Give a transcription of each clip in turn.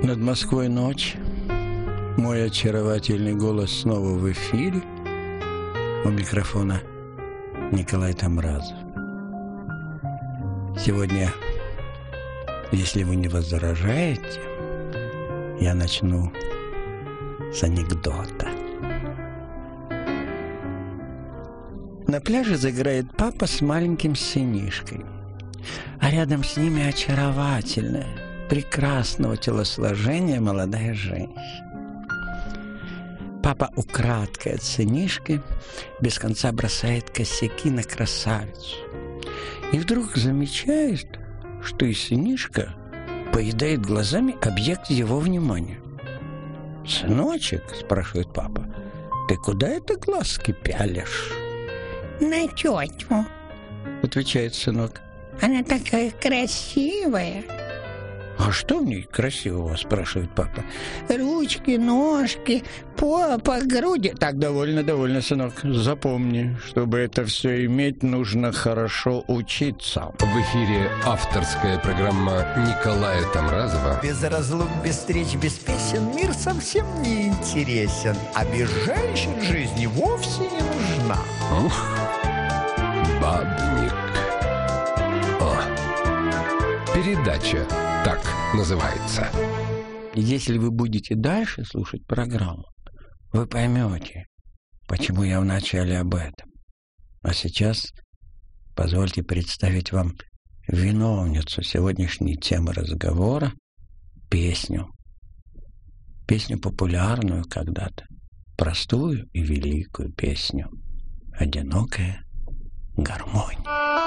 Над Москвой ночь. Мой очаровательный голос снова в эфире. У микрофона Николай Тамразов. Сегодня, если вы не возражаете, я начну с анекдота. На пляже загорает папа с маленьким сынишкой, а рядом с ними очаровательная, прекрасного телосложения молодая женщина. Папа украдкой от сынишки без конца бросает косяки на красавицу. И вдруг замечает, что и сынишка поедает глазами объект его внимания. «Сыночек, — спрашивает папа, — ты куда это глазки пялишь?» «На тетю», — отвечает сынок. «Она такая красивая». «А что в ней красивого?» — спрашивает папа. «Ручки, ножки, попа, груди». «Так, довольно, сынок. Запомни, чтобы это все иметь, нужно хорошо учиться». В эфире авторская программа Николая Тамразова. Без разлук, без встреч, без песен мир совсем не интересен. А без женщин жизни вовсе не нужна. Ух, бабник. О, передача так называется. Если вы будете дальше слушать программу, вы поймете, почему я вначале об этом. А сейчас позвольте представить вам виновницу сегодняшней темы разговора — песню. Песню популярную когда-то, простую и великую песню «Одинокая гармонь».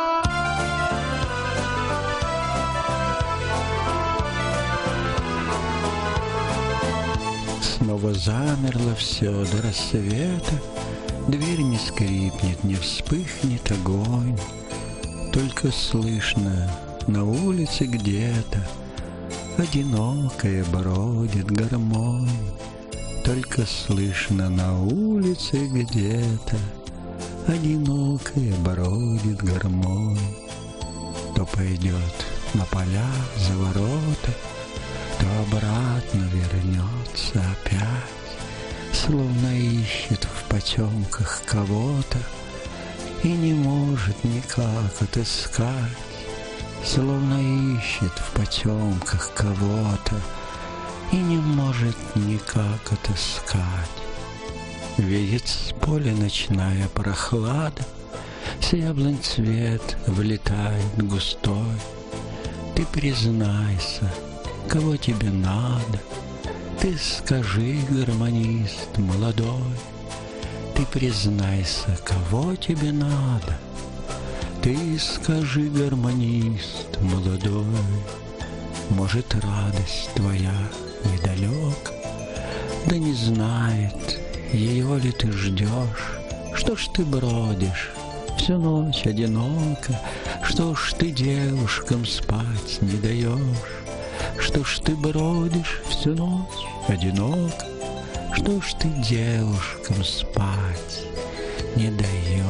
Снова замерло все до рассвета, дверь не скрипнет, не вспыхнет огонь. Только слышно на улице где-то одинокая бродит гармонь. Только слышно на улице где-то одинокая бродит гармонь. То пойдет на поля за ворота, то обратно вернется опять, словно ищет в потемках кого-то и не может никак отыскать, словно ищет в потемках кого-то и не может никак отыскать. Видит с поля ночная прохлада, с яблонь цвет влетает густой. Ты признайся, кого тебе надо, ты скажи, гармонист молодой. Ты признайся, кого тебе надо, ты скажи, гармонист молодой. Может, радость твоя недалека, да не знает, ее ли ты ждешь. Что ж ты бродишь всю ночь одиноко, что ж ты девушкам спать не даешь? Что ж ты бродишь всю ночь одиноко, что ж ты девушкам спать не даешь?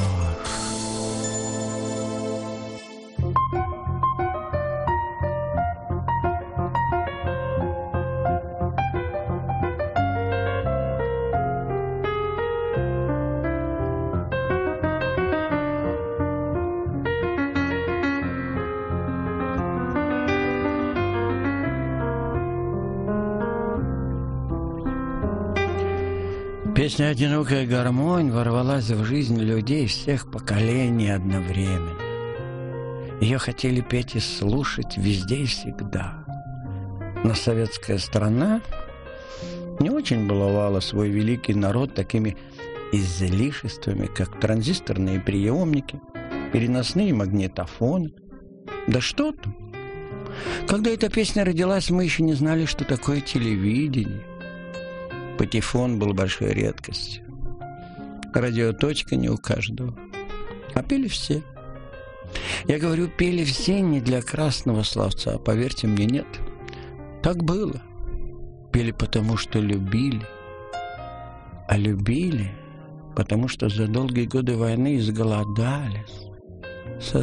Песня «Одинокая гармонь» ворвалась в жизнь людей всех поколений одновременно. Ее хотели петь и слушать везде и всегда. Но советская страна не очень баловала свой великий народ такими излишествами, как транзисторные приемники, переносные магнитофоны. Да что там! Когда эта песня родилась, мы еще не знали, что такое телевидение. Патефон был большой редкостью. Радиоточка не у каждого. А пели все. Я говорю, пели все не для красного словца. Поверьте мне, нет. Так было. Пели потому, что любили. А любили, потому что за долгие годы войны изголодались.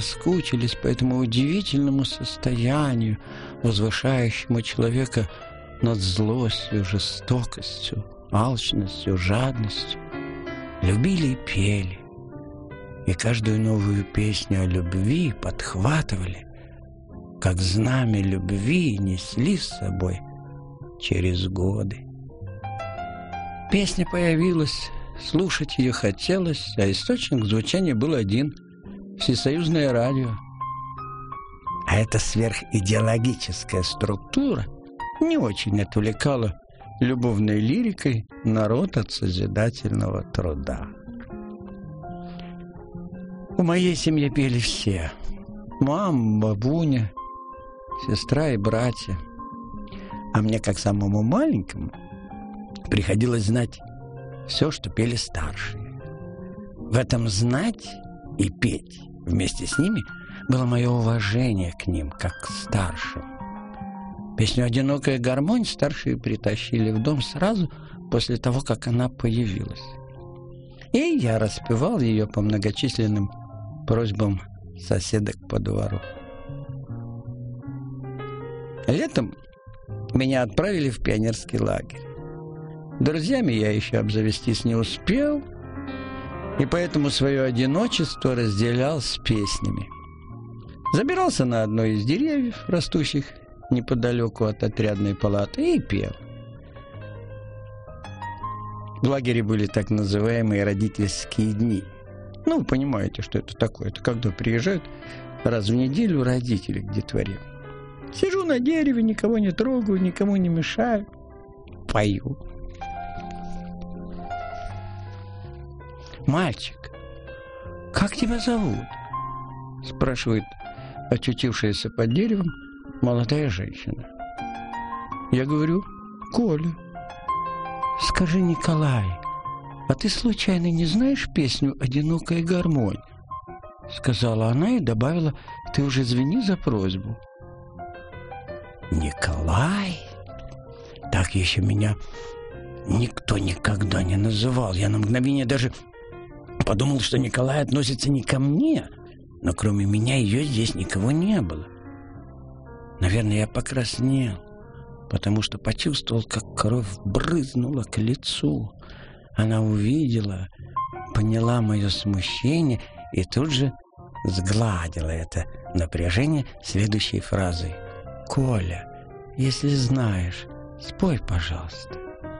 Соскучились по этому удивительному состоянию, возвышающему человека над злостью, жестокостью, алчностью, жадностью. Любили и пели. И каждую новую песню о любви подхватывали, как знамя любви несли с собой через годы. Песня появилась, слушать ее хотелось, а источник звучания был один — всесоюзное радио. А эта сверхидеологическая структура не очень отвлекала любовной лирикой народ от созидательного труда. В моей семье пели все: мама, бабуня, сестра и братья. А мне, как самому маленькому, приходилось знать все, что пели старшие. В этом знать и петь вместе с ними было мое уважение к ним, как к старшим. Песню «Одинокая гармонь» старшие притащили в дом сразу после того, как она появилась. И я распевал ее по многочисленным просьбам соседок по двору. Летом меня отправили в пионерский лагерь. Друзьями я еще обзавестись не успел, и поэтому свое одиночество разделял с песнями. Забирался на одно из деревьев, растущих неподалеку от отрядной палаты, и пел. В лагере были так называемые родительские дни. Ну, вы понимаете, что это такое. Это когда приезжают раз в неделю родители к детворе. Сижу на дереве, никого не трогаю, никому не мешаю. Пою. «Мальчик, как тебя зовут?» — спрашивает очутившаяся под деревом молодая женщина. Я говорю: «Коля». «Скажи, Николай, а ты случайно не знаешь песню «Одинокая гармонь»?» — сказала она и добавила: «Ты уже извини за просьбу». Николай? Так еще меня никто никогда не называл. Я на мгновение даже подумал, что Николай относится не ко мне, но кроме меня ее здесь никого не было. Наверное, я покраснел, потому что почувствовал, как кровь брызнула к лицу. Она увидела, поняла мое смущение и тут же сгладила это напряжение следующей фразой: «Коля, если знаешь, спой, пожалуйста».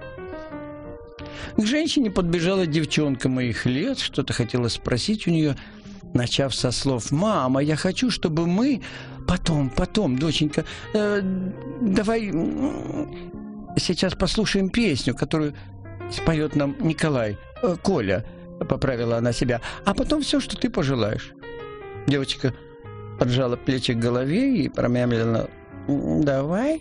К женщине подбежала девчонка моих лет, что-то хотела спросить у нее, начав со слов: «Мама, я хочу, чтобы мы...» Потом, доченька, давай сейчас послушаем песню, которую споет нам Николай. Коля, поправила она себя, а потом все, что ты пожелаешь. Девочка поджала плечи к голове и промямлила: «Давай».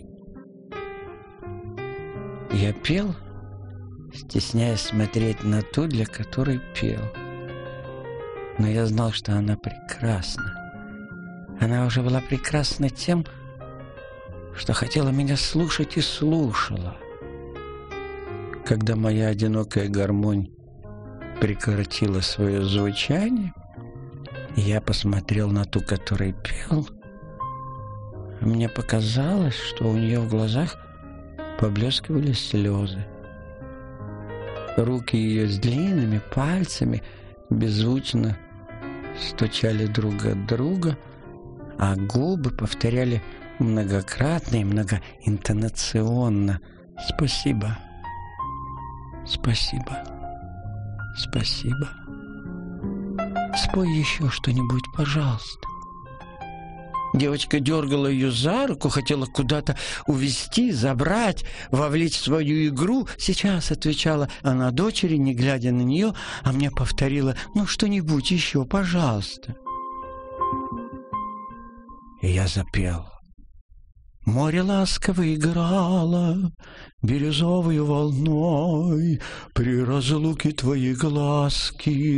Я пел, стесняясь смотреть на ту, для которой пел. Но я знал, что она прекрасна. Она уже была прекрасна тем, что хотела меня слушать и слушала. Когда моя одинокая гармонь прекратила свое звучание, я посмотрел на ту, которой пел. Мне показалось, что у нее в глазах поблескивали слезы. Руки ее с длинными пальцами беззвучно стучали друг от друга, а губы повторяли многократно и многоинтонационно: «Спасибо, спасибо, спасибо. Спой еще что-нибудь, пожалуйста». Девочка дергала ее за руку, хотела куда-то увести, забрать, вовлечь в свою игру. «Сейчас», — отвечала она дочери, не глядя на нее, а мне повторила: «Ну, что-нибудь еще, пожалуйста». И я запел. Море ласково играло бирюзовой волной, при разлуке твои глазки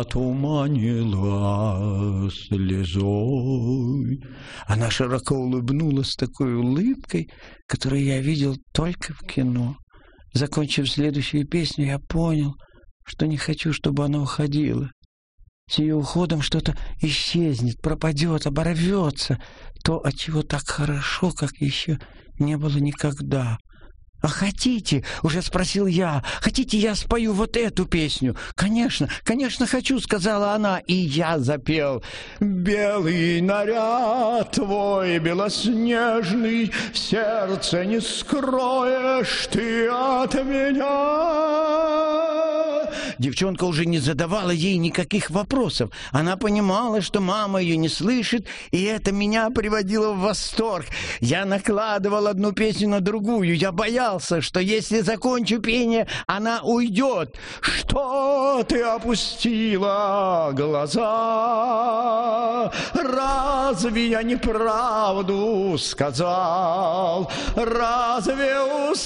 затуманила слезой. Она широко улыбнулась такой улыбкой, которую я видел только в кино. Закончив следующую песню, я понял, что не хочу, чтобы она уходила. С ее уходом что-то исчезнет, пропадет, оборвется. То, от чего так хорошо, как еще не было никогда. «А хотите?» — уже спросил я. «Хотите, я спою вот эту песню?» «Конечно, конечно хочу», — сказала она. И я запел. «Белый наряд твой белоснежный, сердце не скроешь ты от меня». Девчонка уже не задавала ей никаких вопросов. Она понимала, что мама ее не слышит, и это меня приводило в восторг. Я накладывал одну песню на другую. Я боялся, что если закончу пение, она уйдет. «Что ты опустила глаза? Разве я неправду сказал? Разве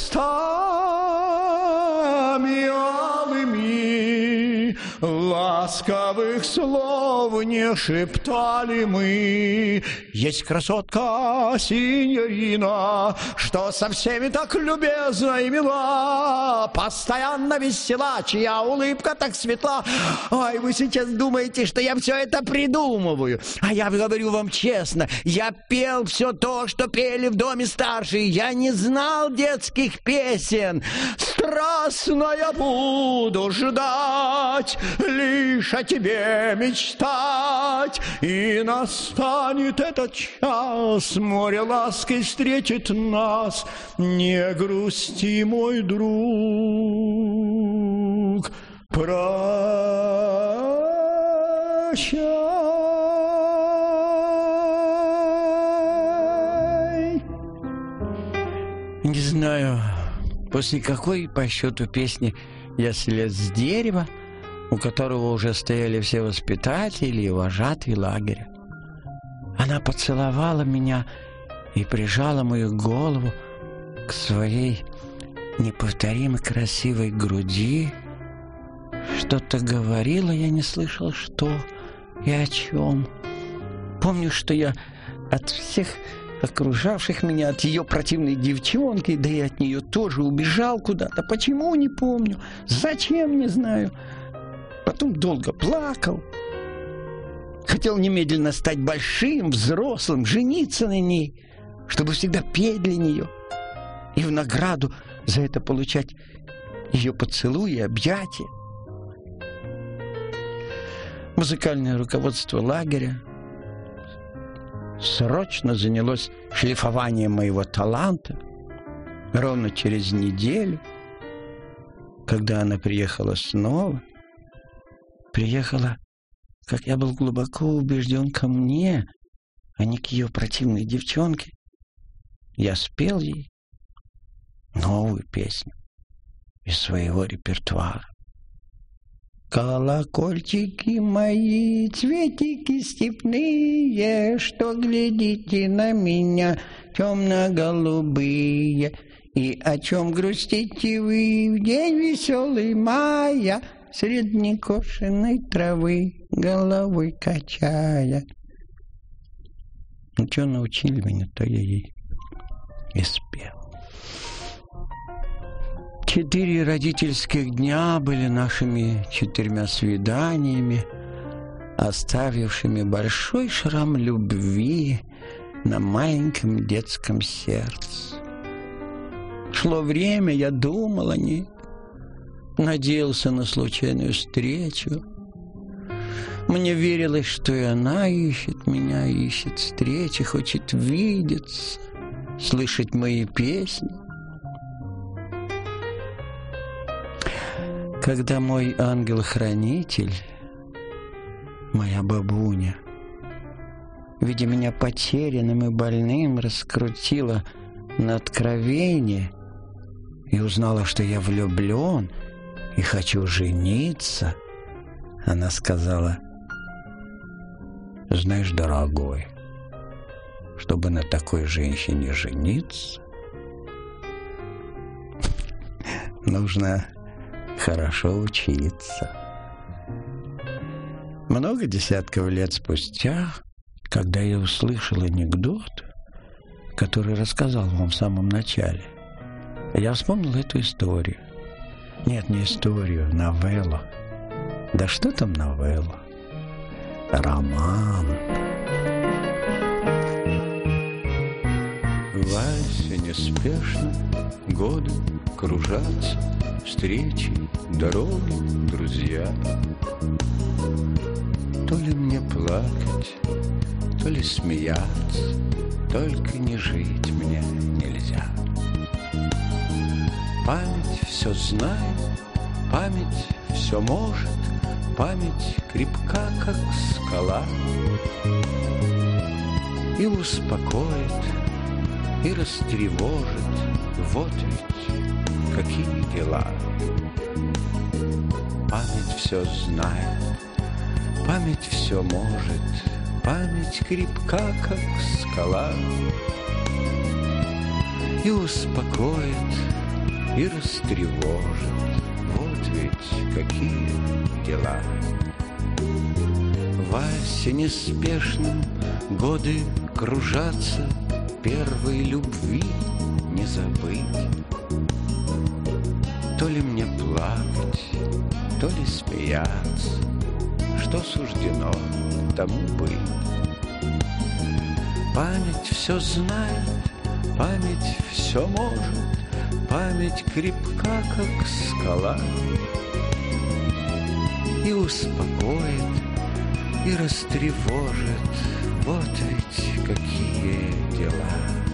устами алыми ласковых слов не шептали мы? Есть красотка синьорина, что со всеми так любезна и мила, постоянно весела, чья улыбка так светла». Ой, вы сейчас думаете, что я все это придумываю. А я говорю вам честно, я пел все то, что пели в доме старшие. Я не знал детских песен. Страстно я буду ждать, лишь о тебе мечтать, и настанет этот час, море лаской встретит нас. Не грусти, мой друг, прощай. Не знаю, после какой по счету песни я слез с дерева, у которого уже стояли все воспитатели и вожатые лагеря. Она поцеловала меня и прижала мою голову к своей неповторимо красивой груди. Что-то говорила, я не слышал, что и о чем. Помню, что я от всех окружавших меня, от ее противной девчонки, да и от нее тоже убежал куда-то. Почему, не помню. Зачем, не знаю. Потом долго плакал. Хотел немедленно стать большим, взрослым, жениться на ней, чтобы всегда петь для нее. И в награду за это получать ее поцелуи и объятия. Музыкальное руководство лагеря срочно занялось шлифованием моего таланта. Ровно через неделю, когда она приехала снова, приехала, как я был глубоко убежден, ко мне, а не к ее противной девчонке. Я спел ей новую песню из своего репертуара. Колокольчики мои, цветики степные, что глядите на меня, темно-голубые, и о чем грустите вы в день веселый мая, средь некошенной травы головой качая. Ну, что научили меня, то я ей и спел. 4 родительских дня были нашими 4 свиданиями, оставившими большой шрам любви на маленьком детском сердце. Шло время, я думал о ней, надеялся на случайную встречу. Мне верилось, что и она ищет меня, ищет встречи, хочет видеться, слышать мои песни. Когда мой ангел-хранитель, моя бабуня, видя меня потерянным и больным, раскрутила на откровение и узнала, что я влюблен и хочу жениться, она сказала: «Знаешь, дорогой, чтобы на такой женщине жениться, нужно хорошо учиться». Много десятков лет спустя, когда я услышал анекдот, который рассказал вам в самом начале, я вспомнил эту историю. Нет, не историю, новеллу. Да что там новелла? Роман. Вальс, неспешно, годы кружатся, встречи, дороги, друзья. То ли мне плакать, то ли смеяться, только не жить мне нельзя. Память все знает, память все может, память крепка, как скала, и успокоит, и растревожит. Вот ведь какие дела. Память все знает, память все может, память крепка, как скала, и успокоит, и растревожит. Вот ведь какие дела. В вальсе неспешном годы кружатся, первой любви не забыть. То ли мне плакать, то ли смеяться, что суждено тому быть. Память все знает, память все может, память крепка, как скала, и успокоит, и растревожит. Вот ведь какие дела.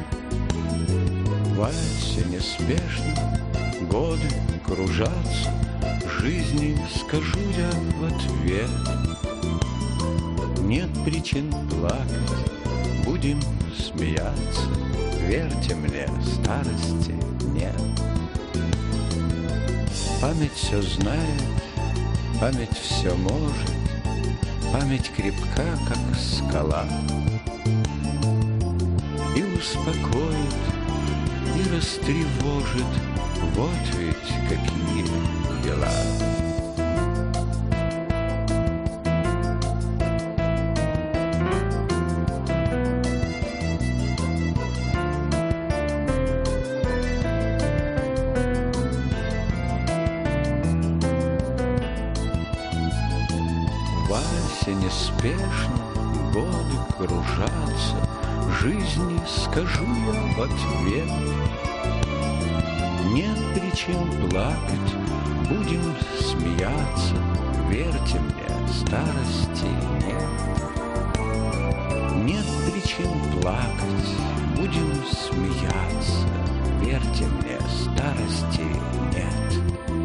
В вальсе неспешно годы кружатся, жизни скажу я в ответ. Нет причин плакать, будем смеяться, верьте мне, старости нет. Память все знает, память все может, память крепка, как скала, и успокоит, и растревожит. Вот ведь какие дела. В вальсе неспешно годы кружатся, жизни скажу я в ответ. Нет причин плакать, будем смеяться, верьте мне, старости нет. Нет причин плакать, будем смеяться, верьте мне, старости нет.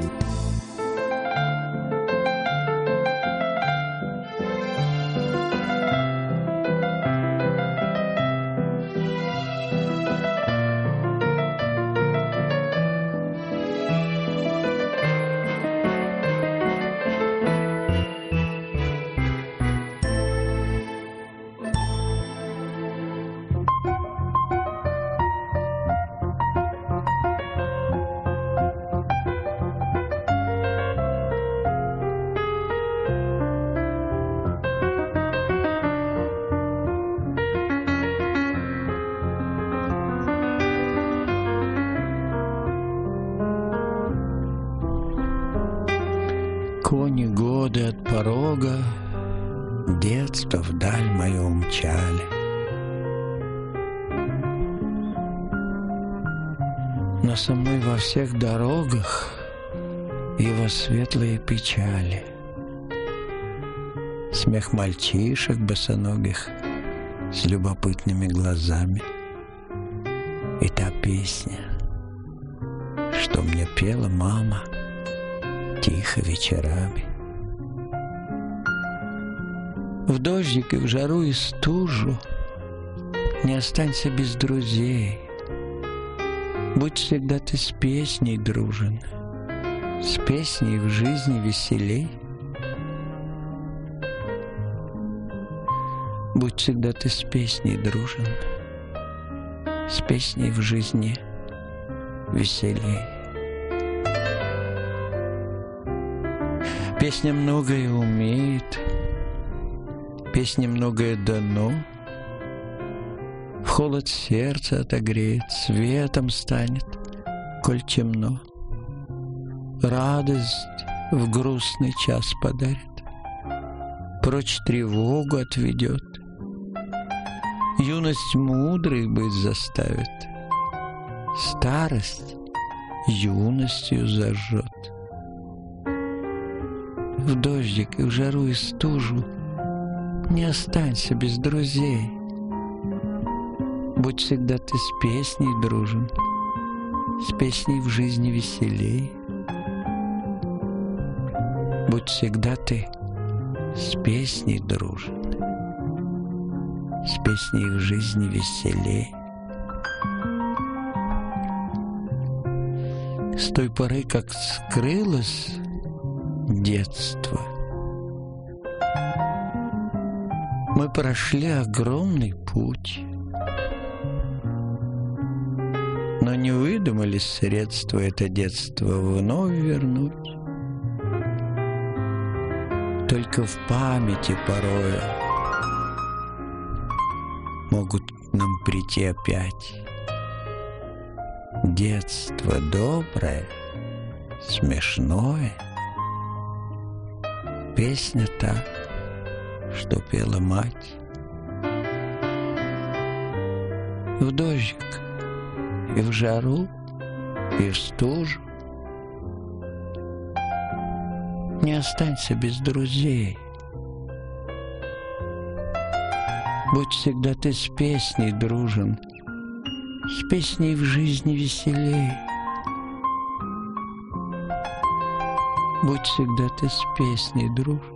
Кони годы от порога детство вдаль мое умчали. Но со мной во всех дорогах его светлые печали. Смех мальчишек босоногих с любопытными глазами. И та песня, что мне пела мама тихо вечерами. В дождик и в жару и стужу не останься без друзей. Будь всегда ты с песней дружен, с песней в жизни веселей. Будь всегда ты с песней дружен, с песней в жизни веселей. Песня многое умеет, песне многое дано, в холод сердца отогреет, светом станет, коль темно. Радость в грустный час подарит, прочь тревогу отведет, юность мудрой быть заставит, старость юностью зажжет. В дождик и в жару и стужу не останься без друзей. Будь всегда ты с песней дружен, с песней в жизни веселей. Будь всегда ты с песней дружен, с песней в жизни веселей. С той поры, как скрылось детство, мы прошли огромный путь, но не выдумали средства это детство вновь вернуть. Только в памяти порою могут к нам прийти опять детство доброе, смешное, песня та, что пела мать. В дождик, и в жару, и в стужу не останься без друзей. Будь всегда ты с песней дружен, с песней в жизни веселей. Будь всегда ты с песней дружен,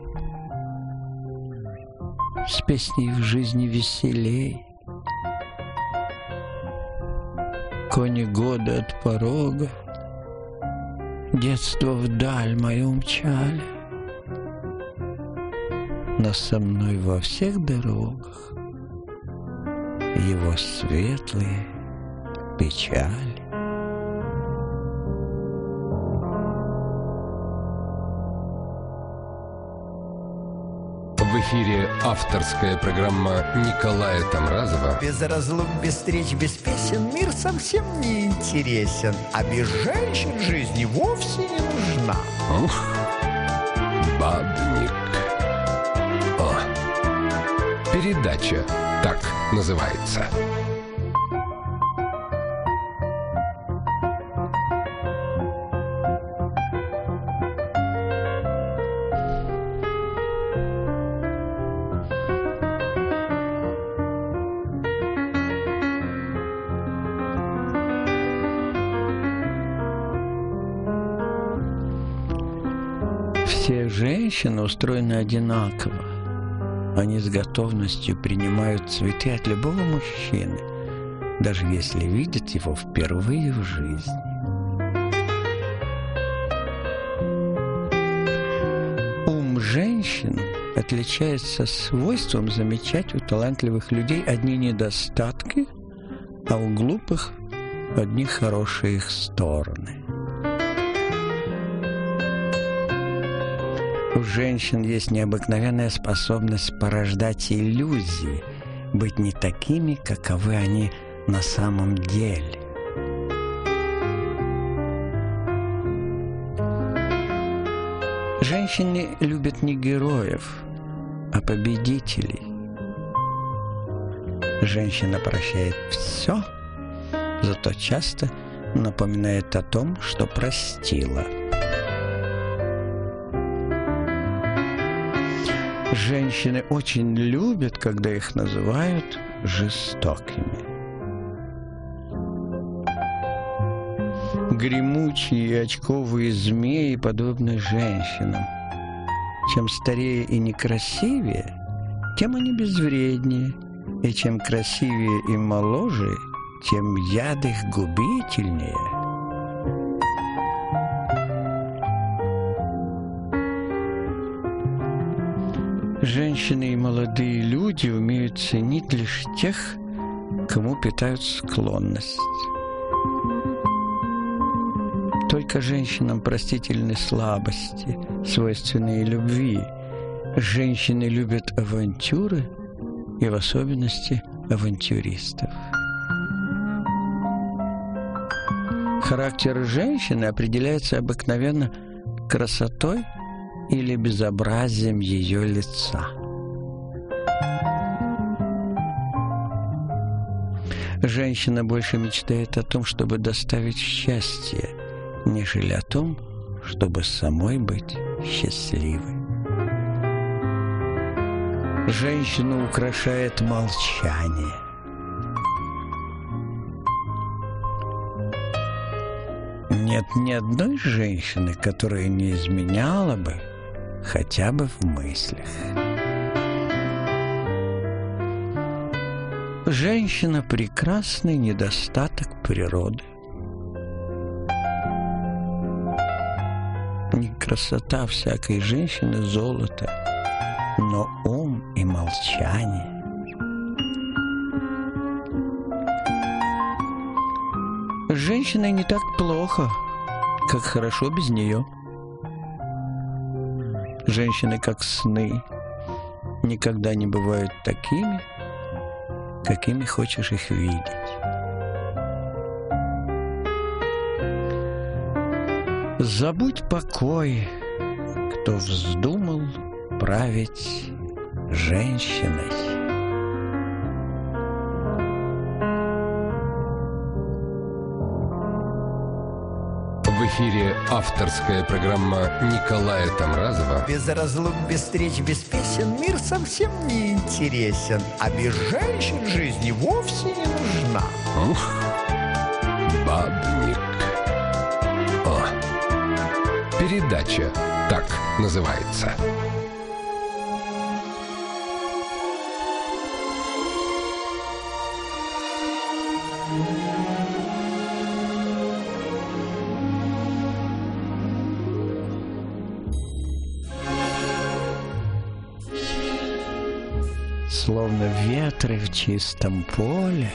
с песней в жизни веселей. Кони года от порога детство вдаль мою умчали, но со мной во всех дорогах его светлые печали. В эфире авторская программа Николая Тамразова. Без разлук, без встреч, без песен мир совсем не интересен, а без женщин жизни вовсе не нужна. Ух, бабник. О, передача так называется. Все женщины устроены одинаково. Они с готовностью принимают цветы от любого мужчины, даже если видят его впервые в жизни. Ум женщин отличается свойством замечать у талантливых людей одни недостатки, а у глупых одни хорошие их стороны. У женщин есть необыкновенная способность порождать иллюзии, быть не такими, каковы они на самом деле. Женщины любят не героев, а победителей. Женщина прощает все, зато часто напоминает о том, что простила. Женщины очень любят, когда их называют жестокими. Гремучие и очковые змеи подобны женщинам. Чем старее и некрасивее, тем они безвреднее. И чем красивее и моложе, тем яд их губительнее. Женщины и молодые люди умеют ценить лишь тех, кому питают склонность. Только женщинам простительны слабости, свойственные любви. Женщины любят авантюры и в особенности авантюристов. Характер женщины определяется обыкновенно красотой или безобразием ее лица. Женщина больше мечтает о том, чтобы доставить счастье, нежели о том, чтобы самой быть счастливой. Женщину украшает молчание. Нет ни одной женщины, которая не изменяла бы хотя бы в мыслях. Женщина – прекрасный недостаток природы. Не красота всякой женщины золото, но ум и молчание. С женщиной не так плохо, как хорошо без нее. Женщины, как сны, никогда не бывают такими, какими хочешь их видеть. Забудь покой, кто вздумал править женщиной. В эфире авторская программа Николая Тамразова. Без разлук, без встреч, без песен мир совсем не интересен. А без женщин жизнь вовсе не нужна. Ух, бабник. О, передача так называется. Словно ветры в чистом поле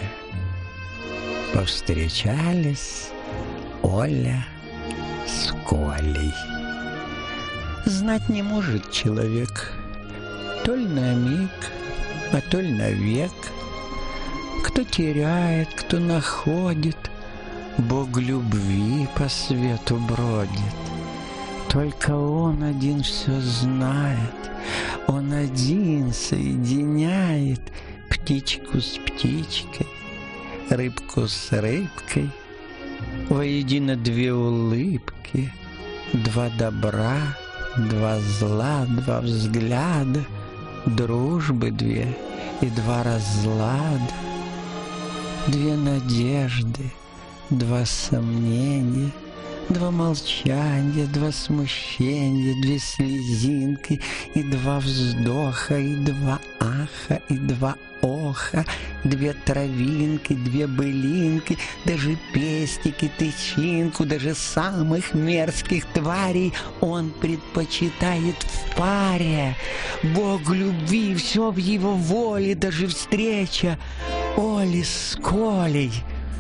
повстречались Оля с Колей. Знать не может человек, то ли на миг, а то ли навек. Кто теряет, кто находит, Бог любви по свету бродит. Только Он один все знает, Он один соединяет птичку с птичкой, рыбку с рыбкой, воедино две улыбки, два добра, два зла, два взгляда, дружбы две и два разлада, две надежды, два сомнения, два молчания, два смущения, две слезинки, и два вздоха, и два аха, и два оха, две травинки, две былинки, даже пестики, тычинку, даже самых мерзких тварей Он предпочитает в паре. Бог любви, все в Его воле, даже встреча Оли с Колей.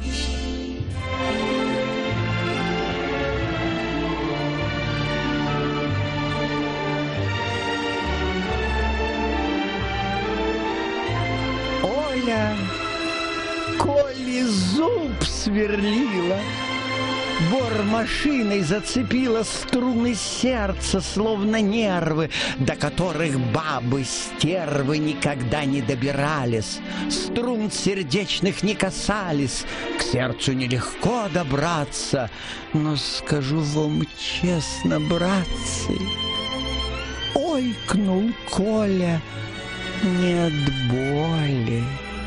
Коле зуб сверлила, бор машиной зацепила струны сердца, словно нервы, до которых бабы-стервы никогда не добирались, струн сердечных не касались, к сердцу нелегко добраться, но скажу вам честно, братцы, ойкнул Коля не от боли.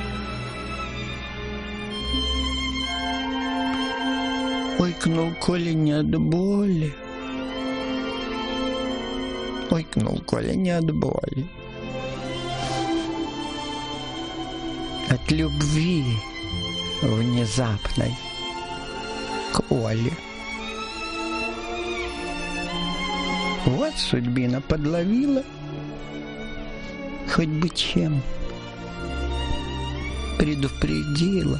Ойкнул Коля не от боли. Ойкнул Коля не от боли. От любви внезапной к Оле. Вот судьбина подловила, хоть бы чем предупредила.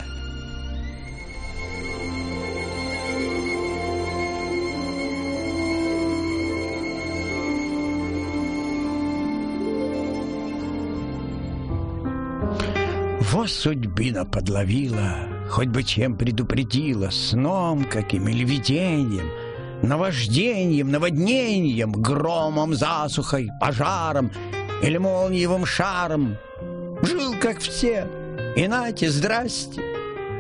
Вот судьбина подловила, хоть бы чем предупредила, сном каким или видением, наваждением, наводнением, громом, засухой, пожаром или молниевым шаром. Жил, как все, и нате, здрасте,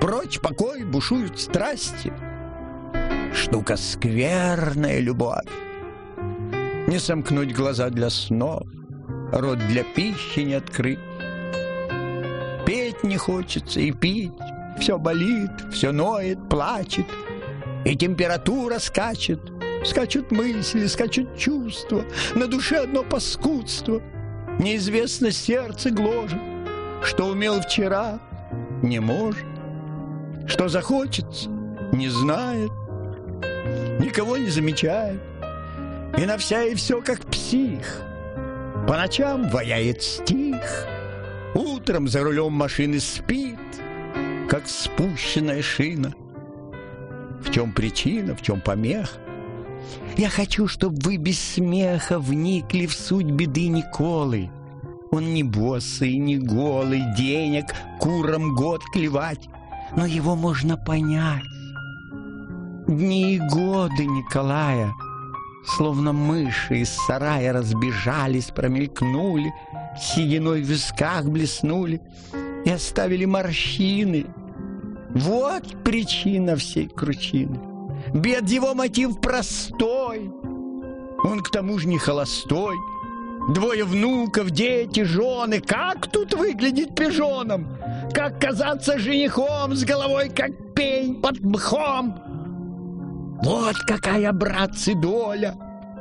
Прочь покой, бушуют страсти. Штука скверная любовь. Не сомкнуть глаза для снов, рот для пищи не открыть. Петь не хочется и пить, все болит, все ноет, плачет. И температура скачет, скачут мысли, скачут чувства, на душе одно паскудство. Неизвестно сердце гложет, что умел вчера, не может, что захочется, не знает, никого не замечает. И на вся и все как псих. По ночам ваяет стих, утром за рулем машины спит, как спущенная шина. В чем причина, в чем помеха? Я хочу, чтобы вы без смеха вникли в суть беды Николы. Он не босый, не голый, денег курам год клевать, но его можно понять. Дни и годы Николая, словно мыши из сарая, разбежались, промелькнули, сединой в висках блеснули и оставили морщины. Вот причина всей кручины. Бед его мотив простой. Он к тому же не холостой. Двое внуков, дети, жены. Как тут выглядеть пижоном? Как казаться женихом с головой, как пень под мхом? Вот какая, братцы, доля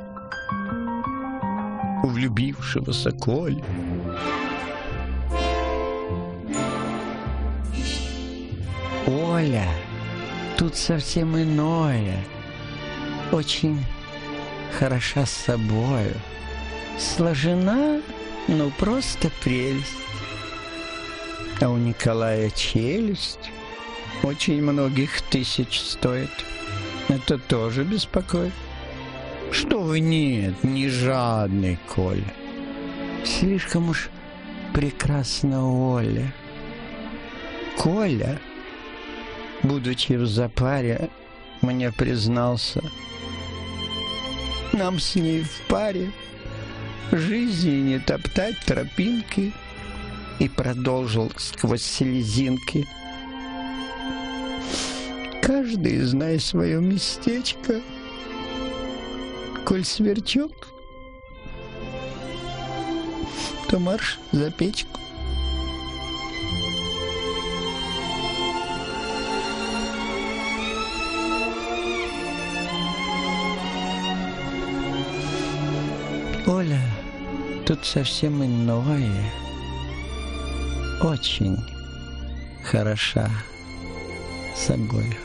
у влюбившегося Коли. Оля, тут совсем иное. Очень хороша с собою. Сложена, ну просто прелесть. А у Николая челюсть очень многих тысяч стоит. Это тоже беспокоит. Что вы, нет, не жадный Коля. Слишком уж прекрасна Оля. Коля, будучи в запаре, мне признался: нам с ней в паре жизни не топтать тропинки. И продолжил сквозь слезинки: каждый, зная свое местечко, коль сверчок, то марш за печку. Оля, тут совсем иное. Очень хороша собой.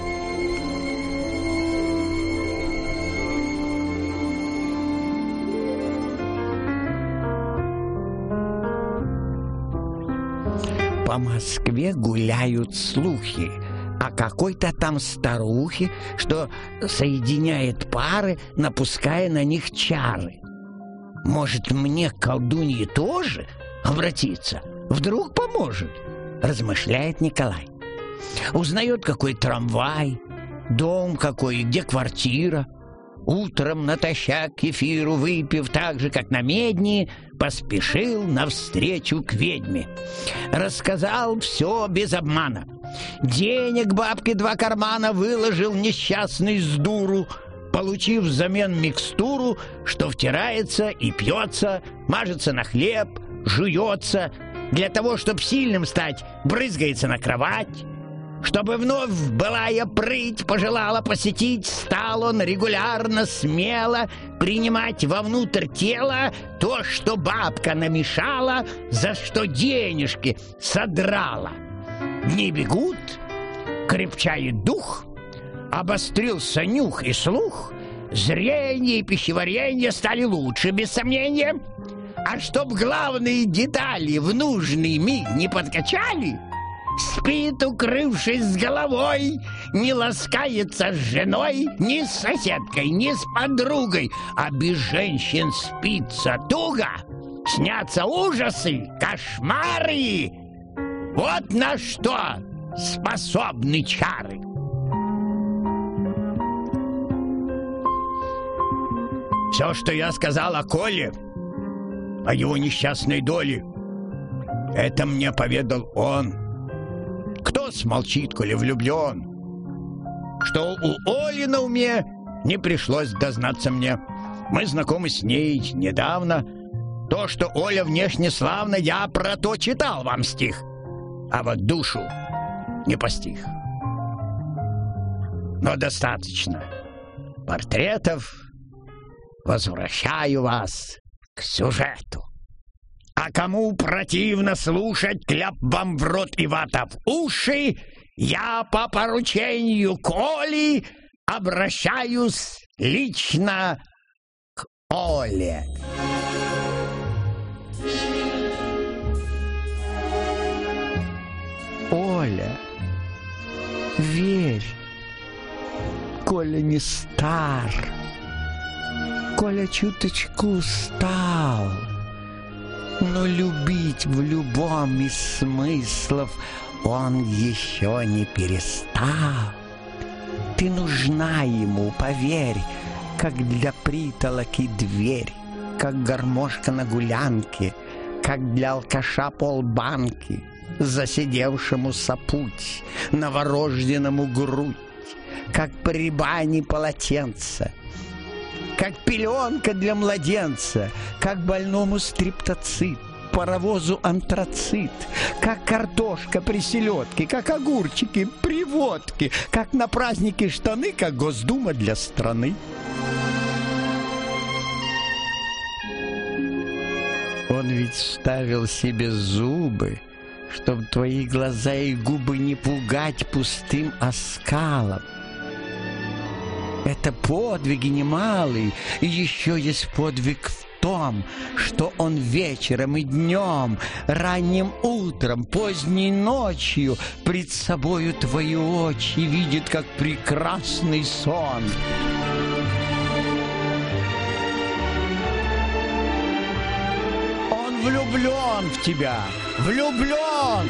По Москве гуляют слухи о какой-то там старухе, что соединяет пары, напуская на них чары. Может, мне к колдунье тоже обратиться? Вдруг поможет, размышляет Николай. Узнает, какой трамвай, дом какой, где квартира. Утром, натощак кефиру выпив, так же, как на медне, поспешил навстречу к ведьме. Рассказал все без обмана. Денег бабке 2 кармана выложил несчастный с дуру, получив взамен микстуру, что втирается и пьется, мажется на хлеб, жуется. Для того, чтобы сильным стать, брызгается на кровать. Чтобы вновь былая прыть пожелала посетить, стал он регулярно, смело принимать вовнутрь тела то, что бабка намешала, за что денежки содрала. Дни бегут, крепчает дух, обострился нюх и слух, зрение и пищеварение стали лучше, без сомнения. А чтоб главные детали в нужный миг не подкачали, спит, укрывшись с головой, не ласкается с женой, ни с соседкой, ни с подругой, а без женщин спится туго, снятся ужасы, кошмары. Вот на что способны чары. Все, что я сказал о Коле, о его несчастной доле, это мне поведал он, Кто смолчит, коли влюблен? Что у Оли на уме, не пришлось дознаться мне. Мы знакомы с ней недавно. То, что Оля внешне славна, я про то читал вам стих, а вот душу не постиг. Но достаточно портретов. Возвращаю вас к сюжету. А кому противно слушать, кляп вам в рот и вата в уши, я по поручению Коли обращаюсь лично к Оле. Оля, верь, Коля не стар, Коля чуточку устал, но любить в любом из смыслов он еще не перестал. Ты нужна ему, поверь, как для притолоки дверь, как гармошка на гулянке, как для алкаша полбанки, засидевшему сопуть, новорожденному грудь, как при бане полотенце, как пеленка для младенца, как больному стриптоцит, паровозу антрацит, как картошка при селедке, как огурчики при водке, как на празднике штаны, как Госдума для страны. Он ведь вставил себе зубы, чтоб твои глаза и губы не пугать пустым оскалом. Это подвиги немалые, и еще есть подвиг в том, что он вечером и днем, ранним утром, поздней ночью пред собою твои очи видит, как прекрасный сон. Он влюблен в тебя, влюблен!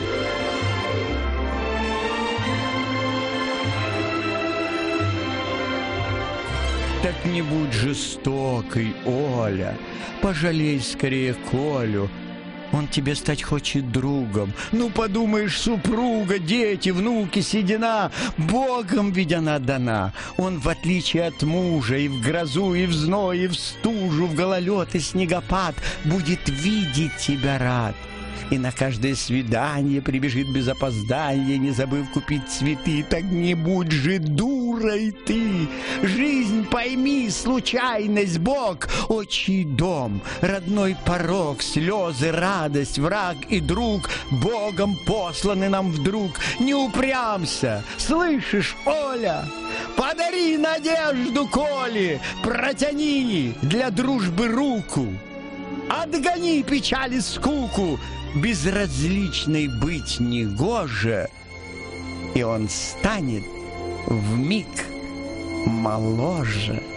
Так не будь жестокой, Оля, пожалей скорее Колю. Он тебе стать хочет другом. Ну, подумаешь, супруга, дети, внуки, седина, Богом ведь она дана. Он, в отличие от мужа, и в грозу, и в зной, и в стужу, в гололед и снегопад будет видеть тебя рад. И на каждое свидание прибежит без опоздания, не забыв купить цветы. Так не будь же дурой ты! Жизнь пойми, случайность, Бог, отчий дом, родной порог, слезы, радость, враг и друг Богом посланы нам вдруг. Не упрямся, слышишь, Оля? Подари надежду Коле, протяни для дружбы руку. Отгони печаль и скуку, безразличной быть негоже, и он станет вмиг моложе.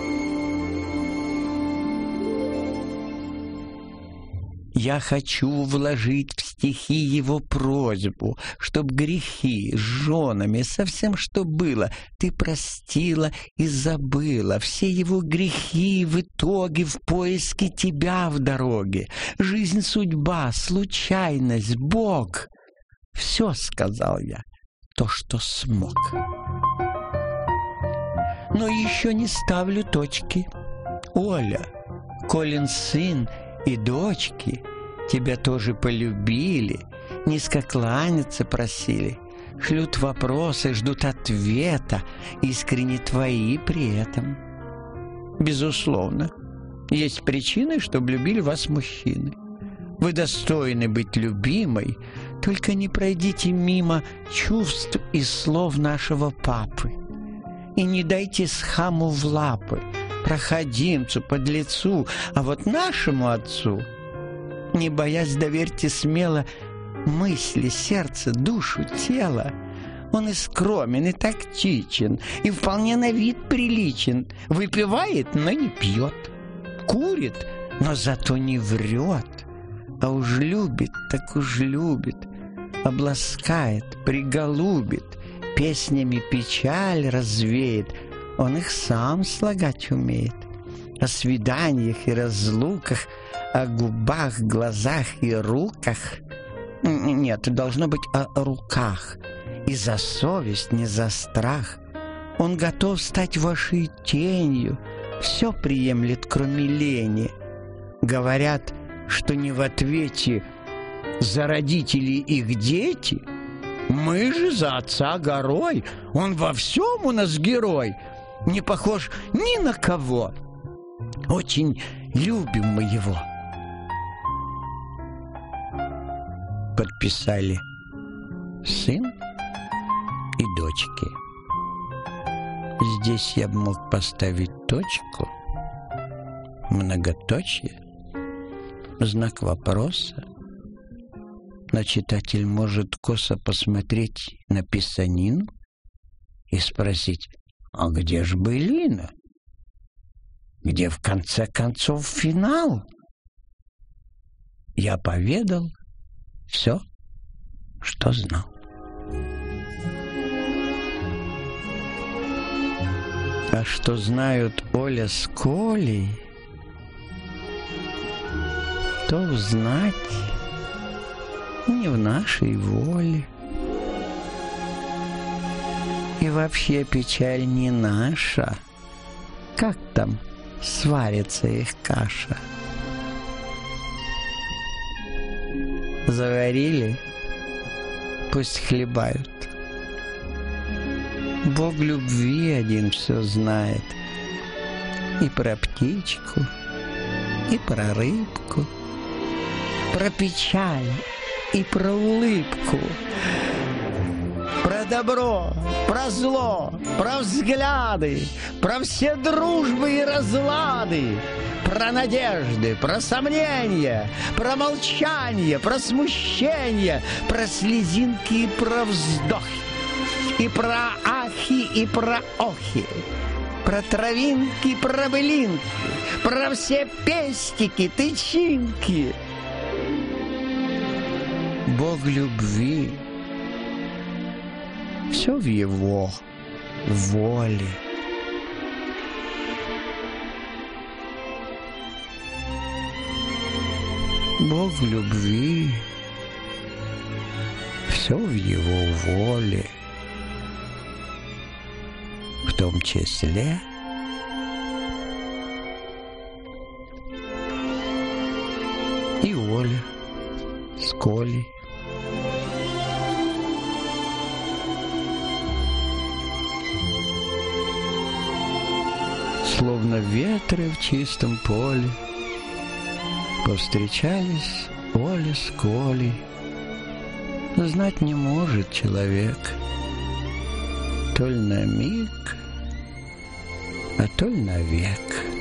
Я хочу вложить в стихи его просьбу, чтоб грехи с женами, со всем, что было, ты простила и забыла. Все его грехи в итоге в поиске тебя в дороге. Жизнь, судьба, случайность, Бог. Все сказал я, то, что смог. Но еще не ставлю точки. Оля, Колин сын и дочки тебя тоже полюбили, низко кланяться просили, шлют вопросы, ждут ответа, искренне твои при этом. Безусловно, есть причины, чтобы любили вас мужчины. Вы достойны быть любимой, только не пройдите мимо чувств и слов нашего папы. И не дайте схаму в лапы, проходимцу, подлецу, а вот нашему отцу, не боясь, доверьте смело мысли, сердце, душу, тело. Он и скромен, и тактичен, и вполне на вид приличен. Выпивает, но не пьет. Курит, но зато не врет. А уж любит, так уж любит. Обласкает, приголубит, песнями печаль развеет. Он их сам слагать умеет. О свиданиях и разлуках, о губах, глазах и руках. Нет, должно быть о руках. И за совесть, не за страх. Он готов стать вашей тенью, все приемлет, кроме лени. Говорят, что не в ответе за родителей их дети. Мы же за отца горой. Он во всем у нас герой, не похож ни на кого. Очень любим мы его. Подписали сын и дочки. Здесь я бы мог поставить точку, многоточие, знак вопроса. Но читатель может косо посмотреть на писанину и спросить: а где ж былина? Где в конце концов финал? Я поведал все, что знал. А что знают Оля с Колей, то узнать не в нашей воле. И вообще печаль не наша. Как там сварится их каша? Заварили, пусть хлебают. Бог любви один все знает. И про птичку, и про рыбку, про печаль и про улыбку, про добро, про зло, про взгляды, про все дружбы и разлады, про надежды, про сомнения, про молчание, про смущение, про слезинки и про вздохи, и про ахи, и про охи, про травинки, про былинки, про все пестики, тычинки. Бог любви, все в его воле. Бог любви, все в его воле, в том числе и Оля с Колей. Словно ветры в чистом поле повстречались Оля с Колей. Знать не может человек, то ли на миг, а то ли навек.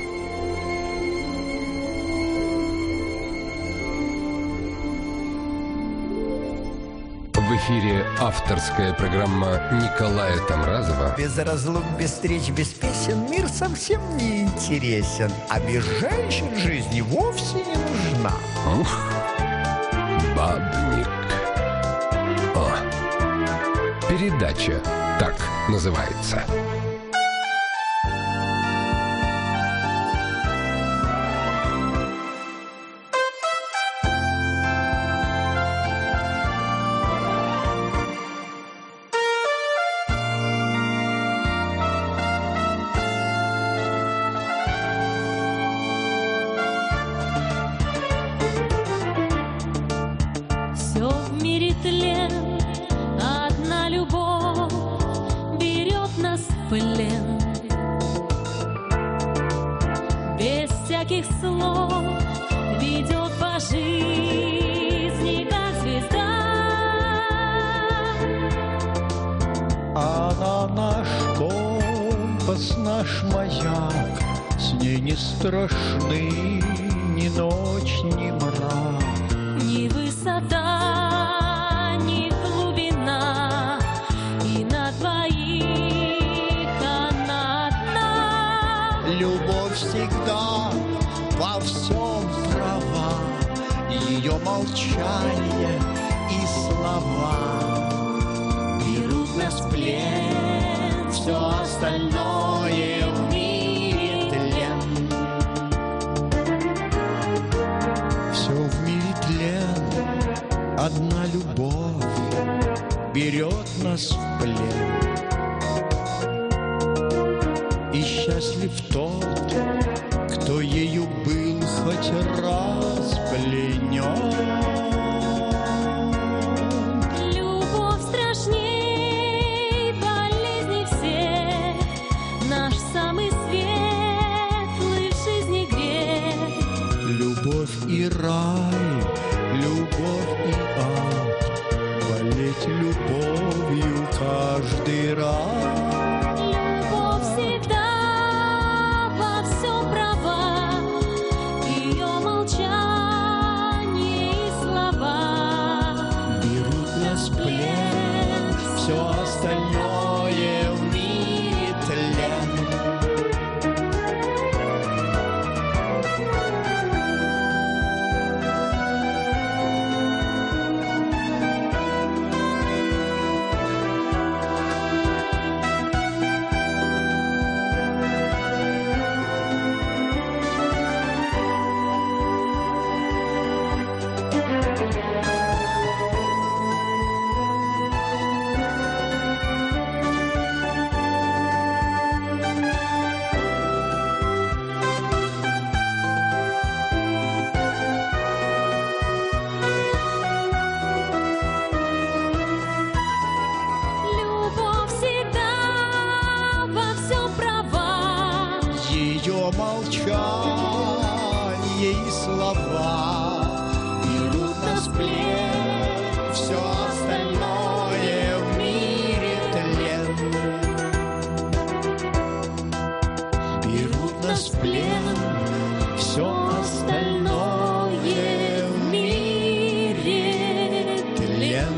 В эфире авторская программа Николая Тамразова. Без разлук, без встреч, без песен мир совсем не интересен. А без женщин жизнь вовсе не нужна. Ух, бабник. О, передача так называется. Все в мире тлен, одна любовь берет нас в плен. Без всяких слов ведет по жизни, как звезда. Она наш компас, наш маяк, с ней не страшны ни ночь, ни мрак. Ни высота, ни глубина, и на двоих она одна. Любовь всегда во всем права, ее молчание и слова берут нас в плен, все остальное в мире тлен. Все в мире тлен, одна любовь берет нас в плен. И счастлив тот, кто ею был хоть раз пленен. Любовь страшней болезней всех, наш самый светлый в жизни грех. Любовь и рай, любовь и ад, болеть любовью каждый раз. Любовь всегда во всем права, ее молчание и слова Берут нас в плен, все остальное в мире тлен. Любовь всегда во всем права, Ее молчание и слова берут нас в плен, все остальное в мире тлен. Берут нас в плен, все остальное в мире тлен.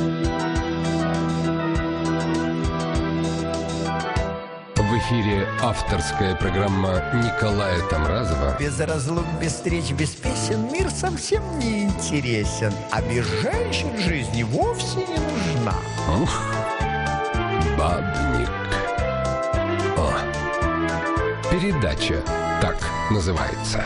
В эфире авторская программа Николая Тамразова. Без разлук, без встреч, без песен мир совсем не интересен, а без женщин жизни вовсе не нужна. Ух, бабник. О, передача так называется.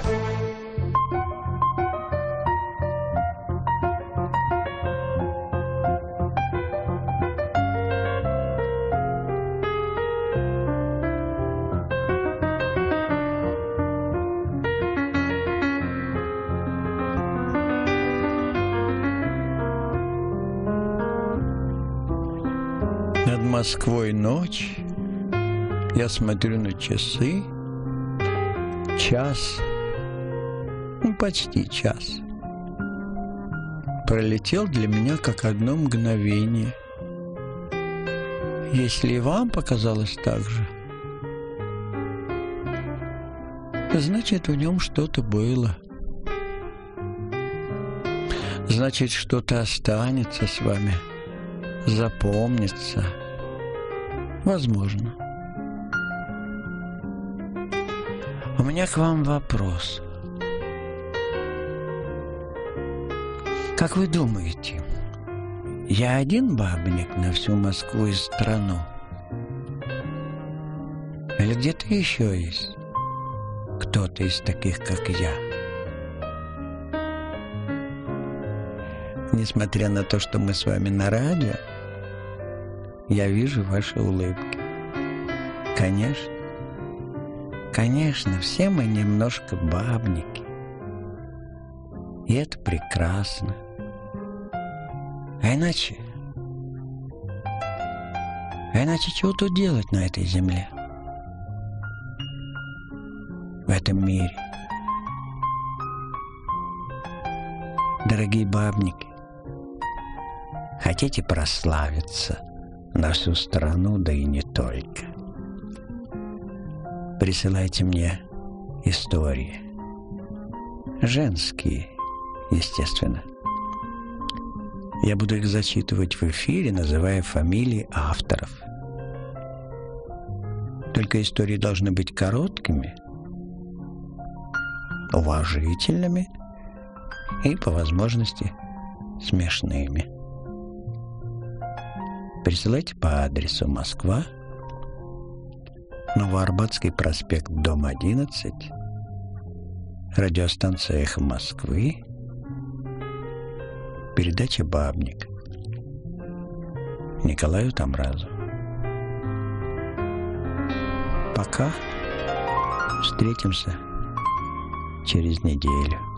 Над Москвой ночь, я смотрю на часы, час, почти час, пролетел для меня как одно мгновение. Если и вам показалось так же, значит, в нем что-то было. Значит, что-то останется с вами, запомнится. Возможно. У меня к вам вопрос. Как вы думаете, я один бабник на всю Москву и страну? Или где-то еще есть кто-то из таких, как я? Несмотря на то, что мы с вами на радио, я вижу ваши улыбки. Конечно. Конечно, все мы немножко бабники. И это прекрасно. А иначе чего тут делать на этой земле? В этом мире? Дорогие бабники, хотите прославиться на всю страну, да и не только? Присылайте мне истории. Женские, естественно. Я буду их зачитывать в эфире, называя фамилии авторов. Только истории должны быть короткими, уважительными и, по возможности, смешными. Присылайте по адресу Москва, Новоарбатский проспект, дом 11, радиостанция «Эхо Москвы», передача «Бабник». Николаю Тамразу. Пока. Встретимся через неделю.